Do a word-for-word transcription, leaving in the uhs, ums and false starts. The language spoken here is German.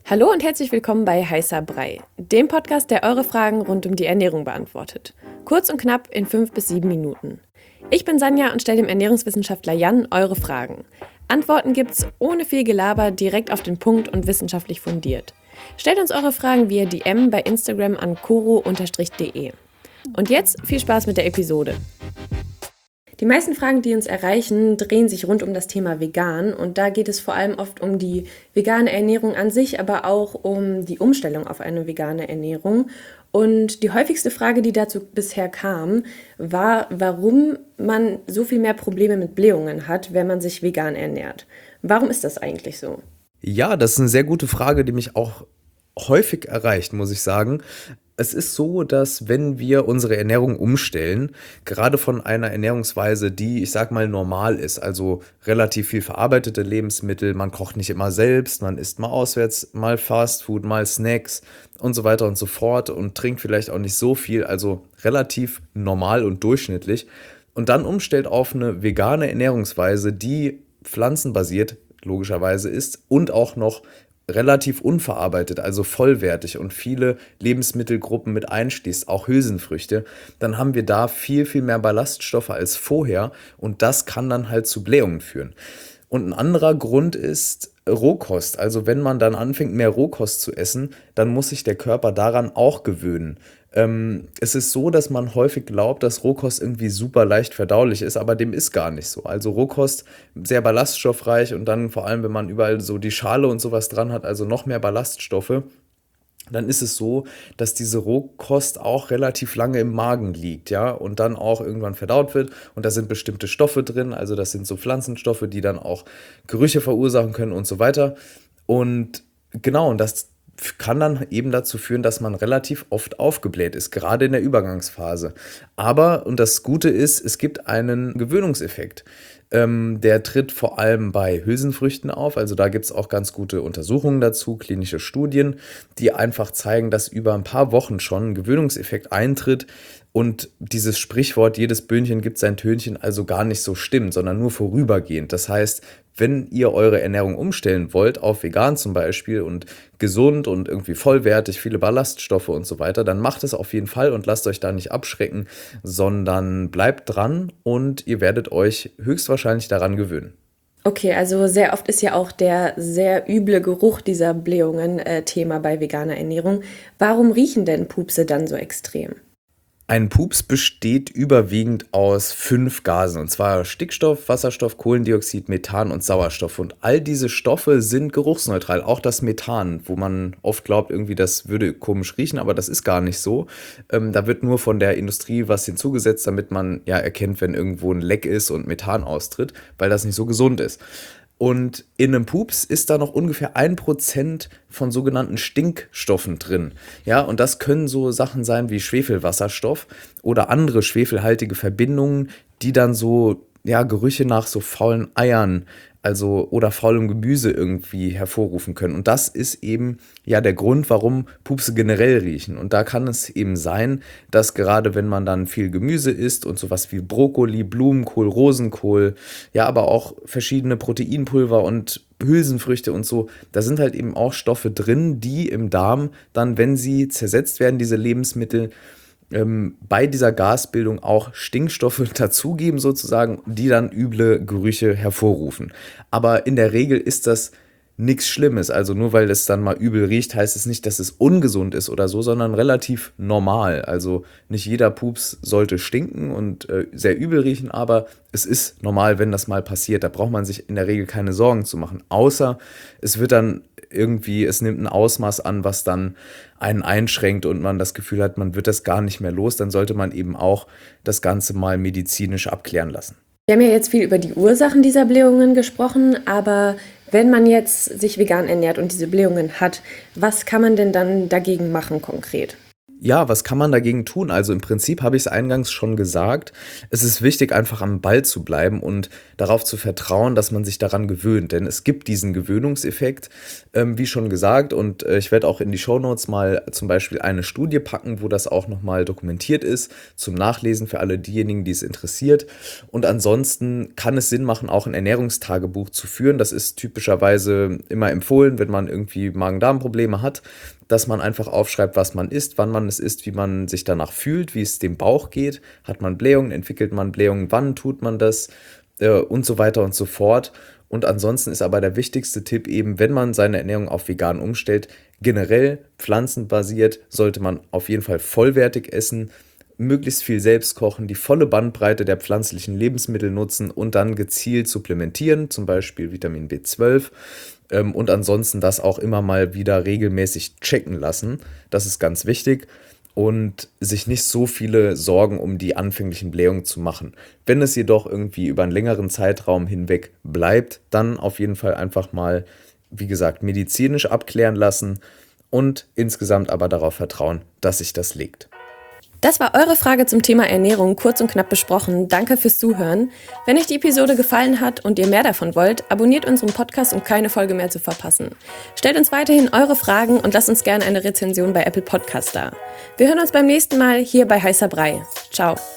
Hallo und herzlich willkommen bei Heißer Brei, dem Podcast, der eure Fragen rund um die Ernährung beantwortet. Kurz und knapp in fünf bis sieben Minuten. Ich bin Sanja und stelle dem Ernährungswissenschaftler Jan eure Fragen. Antworten gibt's ohne viel Gelaber, direkt auf den Punkt und wissenschaftlich fundiert. Stellt uns eure Fragen via D M bei Instagram an koro Bindestrich de. Und jetzt viel Spaß mit der Episode. Die meisten Fragen, die uns erreichen, drehen sich rund um das Thema vegan und da geht es vor allem oft um die vegane Ernährung an sich, aber auch um die Umstellung auf eine vegane Ernährung. Und die häufigste Frage, die dazu bisher kam, war, warum man so viel mehr Probleme mit Blähungen hat, wenn man sich vegan ernährt. Warum ist das eigentlich so? Ja, das ist eine sehr gute Frage, die mich auch häufig erreicht, muss ich sagen. Es ist so, dass wenn wir unsere Ernährung umstellen, gerade von einer Ernährungsweise, die, ich sag mal, normal ist, also relativ viel verarbeitete Lebensmittel, man kocht nicht immer selbst, man isst mal auswärts, mal Fastfood, mal Snacks und so weiter und so fort und trinkt vielleicht auch nicht so viel, also relativ normal und durchschnittlich. Und dann umstellt auf eine vegane Ernährungsweise, die pflanzenbasiert logischerweise ist und auch noch relativ unverarbeitet, also vollwertig und viele Lebensmittelgruppen mit einschließt, auch Hülsenfrüchte, dann haben wir da viel, viel mehr Ballaststoffe als vorher und das kann dann halt zu Blähungen führen. Und ein anderer Grund ist Rohkost. Also wenn man dann anfängt, mehr Rohkost zu essen, dann muss sich der Körper daran auch gewöhnen. Ähm, es ist so, dass man häufig glaubt, dass Rohkost irgendwie super leicht verdaulich ist, aber dem ist gar nicht so. Also Rohkost sehr ballaststoffreich und dann vor allem, wenn man überall so die Schale und sowas dran hat, also noch mehr Ballaststoffe, dann ist es so, dass diese Rohkost auch relativ lange im Magen liegt, ja, und dann auch irgendwann verdaut wird und da sind bestimmte Stoffe drin, also das sind so Pflanzenstoffe, die dann auch Gerüche verursachen können und so weiter. Und genau, und das kann dann eben dazu führen, dass man relativ oft aufgebläht ist, gerade in der Übergangsphase. Aber, und das Gute ist, es gibt einen Gewöhnungseffekt. Ähm, der tritt vor allem bei Hülsenfrüchten auf. Also da gibt es auch ganz gute Untersuchungen dazu, klinische Studien, die einfach zeigen, dass über ein paar Wochen schon ein Gewöhnungseffekt eintritt und dieses Sprichwort, jedes Böhnchen gibt sein Tönchen, also gar nicht so stimmt, sondern nur vorübergehend. Das heißt, wenn ihr eure Ernährung umstellen wollt, auf vegan zum Beispiel und gesund und irgendwie vollwertig, viele Ballaststoffe und so weiter, dann macht es auf jeden Fall und lasst euch da nicht abschrecken, sondern bleibt dran und ihr werdet euch höchstwahrscheinlich daran gewöhnen. Okay, also sehr oft ist ja auch der sehr üble Geruch dieser Blähungen äh, Thema bei veganer Ernährung. Warum riechen denn Pupse dann so extrem? Ein Pups besteht überwiegend aus fünf Gasen, und zwar Stickstoff, Wasserstoff, Kohlendioxid, Methan und Sauerstoff. Und all diese Stoffe sind geruchsneutral, auch das Methan, wo man oft glaubt, irgendwie das würde komisch riechen, aber das ist gar nicht so. Ähm, da wird nur von der Industrie was hinzugesetzt, damit man ja erkennt, wenn irgendwo ein Leck ist und Methan austritt, weil das nicht so gesund ist. Und in einem Pups ist da noch ungefähr ein Prozent von sogenannten Stinkstoffen drin. Ja, und das können so Sachen sein wie Schwefelwasserstoff oder andere schwefelhaltige Verbindungen, die dann so, ja, Gerüche nach so faulen Eiern, also oder faulem Gemüse irgendwie hervorrufen können. Und das ist eben ja der Grund, warum Pupse generell riechen. Und da kann es eben sein, dass gerade wenn man dann viel Gemüse isst und sowas wie Brokkoli, Blumenkohl, Rosenkohl, ja, aber auch verschiedene Proteinpulver und Hülsenfrüchte und so, da sind halt eben auch Stoffe drin, die im Darm dann, wenn sie zersetzt werden, diese Lebensmittel, ähm, bei dieser Gasbildung auch Stinkstoffe dazugeben sozusagen, die dann üble Gerüche hervorrufen. Aber in der Regel ist das nichts Schlimmes. Also nur weil es dann mal übel riecht, heißt es nicht, dass es ungesund ist oder so, sondern relativ normal. Also nicht jeder Pups sollte stinken und äh, sehr übel riechen, aber es ist normal, wenn das mal passiert. Da braucht man sich in der Regel keine Sorgen zu machen. Außer es wird dann irgendwie, es nimmt ein Ausmaß an, was dann einen einschränkt und man das Gefühl hat, man wird das gar nicht mehr los, dann sollte man eben auch das Ganze mal medizinisch abklären lassen. Wir haben ja jetzt viel über die Ursachen dieser Blähungen gesprochen, aber wenn man jetzt sich vegan ernährt und diese Blähungen hat, was kann man denn dann dagegen machen konkret? Ja, was kann man dagegen tun? Also im Prinzip habe ich es eingangs schon gesagt. Es ist wichtig, einfach am Ball zu bleiben und darauf zu vertrauen, dass man sich daran gewöhnt. Denn es gibt diesen Gewöhnungseffekt, ähm, wie schon gesagt. Und äh, ich werde auch in die Shownotes mal zum Beispiel eine Studie packen, wo das auch nochmal dokumentiert ist, zum Nachlesen für alle diejenigen, die es interessiert. Und ansonsten kann es Sinn machen, auch ein Ernährungstagebuch zu führen. Das ist typischerweise immer empfohlen, wenn man irgendwie Magen-Darm-Probleme hat, dass man einfach aufschreibt, was man isst, wann man es isst, wie man sich danach fühlt, wie es dem Bauch geht. Hat man Blähungen, entwickelt man Blähungen, wann tut man das äh, und so weiter und so fort. Und ansonsten ist aber der wichtigste Tipp eben, wenn man seine Ernährung auf vegan umstellt, generell pflanzenbasiert, sollte man auf jeden Fall vollwertig essen, möglichst viel selbst kochen, die volle Bandbreite der pflanzlichen Lebensmittel nutzen und dann gezielt supplementieren, zum Beispiel Vitamin B zwölf. Ähm, und ansonsten das auch immer mal wieder regelmäßig checken lassen. Das ist ganz wichtig. Und sich nicht so viele Sorgen um die anfänglichen Blähungen zu machen. Wenn es jedoch irgendwie über einen längeren Zeitraum hinweg bleibt, dann auf jeden Fall einfach mal, wie gesagt, medizinisch abklären lassen und insgesamt aber darauf vertrauen, dass sich das legt. Das war eure Frage zum Thema Ernährung, kurz und knapp besprochen. Danke fürs Zuhören. Wenn euch die Episode gefallen hat und ihr mehr davon wollt, abonniert unseren Podcast, um keine Folge mehr zu verpassen. Stellt uns weiterhin eure Fragen und lasst uns gerne eine Rezension bei Apple Podcast da. Wir hören uns beim nächsten Mal hier bei Heißer Brei. Ciao.